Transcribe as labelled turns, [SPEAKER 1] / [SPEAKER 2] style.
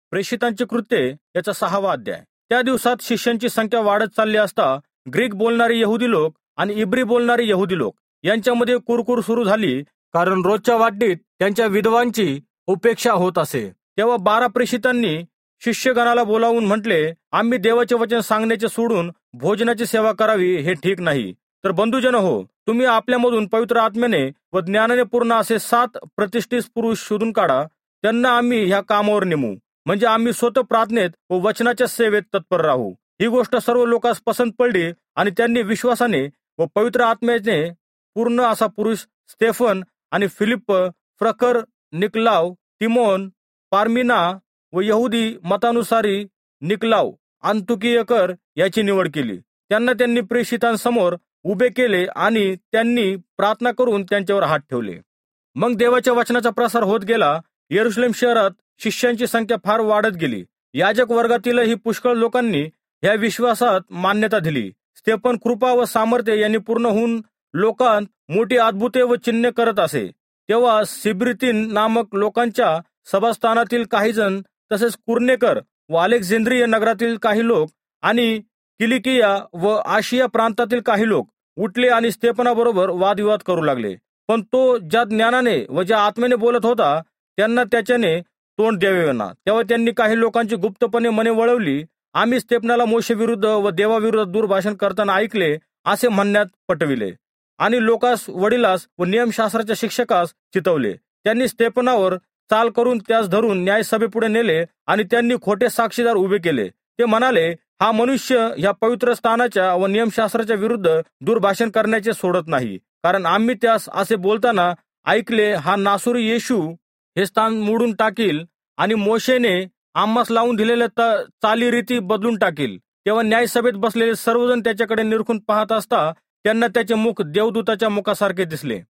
[SPEAKER 1] प्रेषितांची कृत्ये याचा 6वा अध्याय. त्या दिवसात शिष्यांची संख्या वाढत चालली असता ग्रीक बोलणारे यहुदी लोक आणि इब्री बोलणारे यहुदी लोक यांच्यामध्ये कुरकुर सुरू झाली, कारण रोजच्या वाटणीत त्यांच्या विधवांची उपेक्षा होत असे. तेव्हा 12 प्रेषितांनी शिष्यगणाला बोलावून म्हटले, आम्ही देवाचे वचन सांगण्याचे सोडून भोजनाची सेवा करावी हे ठीक नाही. तर बंधुजन हो, तुम्ही आपल्यामधून पवित्र आत्म्याने व ज्ञानाने पूर्ण असे 7 प्रतिष्ठित पुरुष शोधून काढा. त्यांना आम्ही ह्या कामावर नेमू, म्हणजे आम्ही स्वतः प्रार्थनेत व वचनाच्या सेवेत तत्पर राहू. ही गोष्ट सर्व लोकांस पसंत पडली आणि त्यांनी विश्वासाने व पवित्र आत्म्याने पूर्ण असा पुरुष स्तेफन आणि फिलिप, प्रखर, निकलाव, तिमोन, पारमिना व यहुदी मतानुसारी निकलाव, अंतुकियकर याची निवड केली. त्यांनी प्रेषितांसमोर उभे केले आणि त्यांनी प्रार्थना करून त्यांच्यावर हात ठेवले. मग देवाच्या वचनाचा प्रसार होत गेला. यरुशलेम शहरात शिष्यांची संख्या फार वाढत गेली. याजक वर्गातीलही पुष्कळ लोकांनी ह्या विश्वासात मान्यता दिली. स्तेफन कृपा व सामर्थ्य यांनी पूर्ण होऊन लोकांत मोठी अद्भुते व चिन्हे करत असे. तेव्हा सिब्रितीन नामक लोकांच्या सभास्थानातील काही जण, तसेच कुर्नेकर व अलेक्झांद्रिया नगरातील काही लोक आणि किलिकिया व आशिया प्रांतातील काही लोक उठले आणि स्तेफनाबरोबर वादविवाद करू लागले. पण तो ज्या ज्ञानाने व ज्या आत्म्याने बोलत होता त्यांना त्याच्याने तोंड द्यावेना. तेव्हा त्यांनी काही लोकांची गुप्तपणे मने वळवली. आम्ही स्तेफनाला मोशेविरुद्ध व देवाविरुद्ध दूरभाषण करताना ऐकले असे म्हणण्यात पटविले आणि लोकास, वडिलास व नियमशास्त्राच्या शिक्षकास चितवले. त्यांनी स्तेफनावर चाल करून त्यास धरून न्यायसभेपुढे नेले आणि त्यांनी खोटे साक्षीदार उभे केले. ते म्हणाले, हा मनुष्य ह्या पवित्र स्थानाच्या व नियमशास्त्राच्या विरुद्ध दूरभाषण करण्याचे सोडत नाही, कारण आम्ही त्यास असे बोलताना ऐकले, हा नासुरी येशू हे स्थान मोडून टाकील आणि मोशेने आम्हास लावून दिलेल्या चालीरीती बदलून टाकील. तेव्हा न्यायसभेत बसलेले सर्वजण त्याच्याकडे निरखून पाहत असता त्यांना त्याचे मुख देवदूताच्या मुखासारखे दिसले.